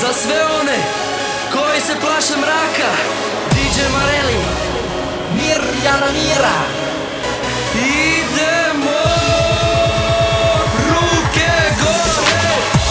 Za sve one koji se plaše mraka, DJ Marelli, Mirjana Mira. Idemo, ruke gore.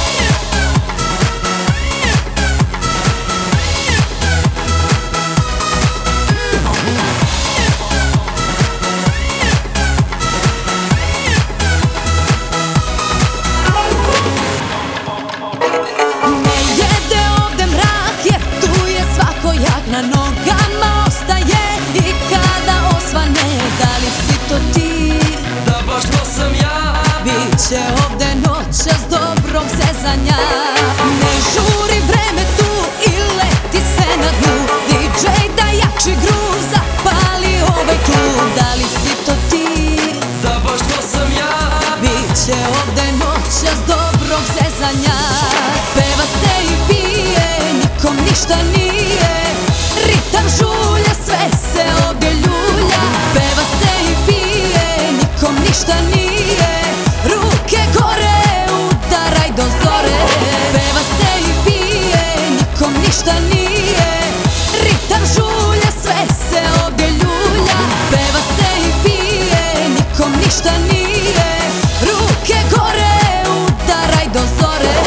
Na nogama ostaje i kada osvane, da li si to ti? Da, baš to sam ja. Biće ovde noćas dobrog zezanja. Ne žuri vreme tu i leti se na dnu. DJ da jači groove zapali ovaj klub. Da li si to ti? Da, baš to sam ja. Biće ovde noćas dobrog zezanja. Peva se i pije, nikom ništa nije. Ritam žulja, sve se ovdje ljulja. Peva se i pije, nikom ništa nije. Ruke gore, udaraj do zore. Peva se i pije, nikom ništa nije. Ritam žulja, sve se ovdje ljulja. Peva se i pije, nikom ništa nije. Ruke gore, udaraj do zore.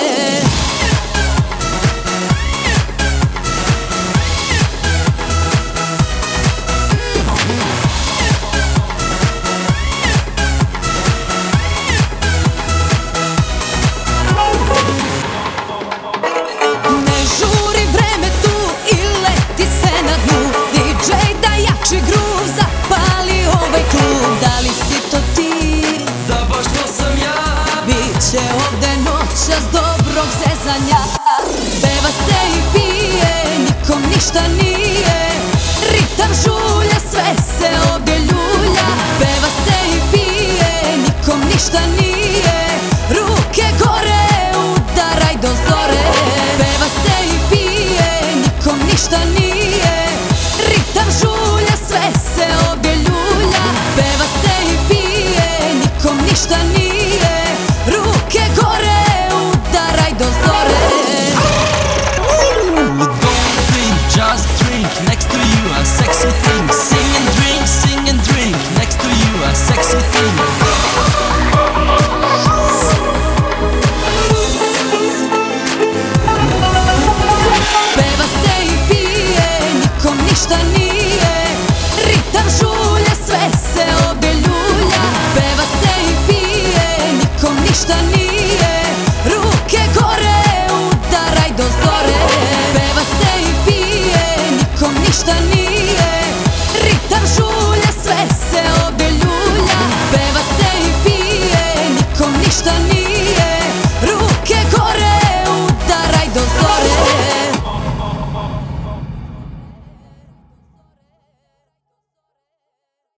Biće ovde noćas dobrog zezanja. Peva se i pije, nikom ništa nije. Ritam žulja, sve se ovdje ljulja. Peva se i pije, nikom ništa nije. Ruke gore, udaraj do zore. Peva se i pije, nikom ništa nije. Ritam žulja, sve se ovdje ljulja. Peva se i pije, nikom ništa nije.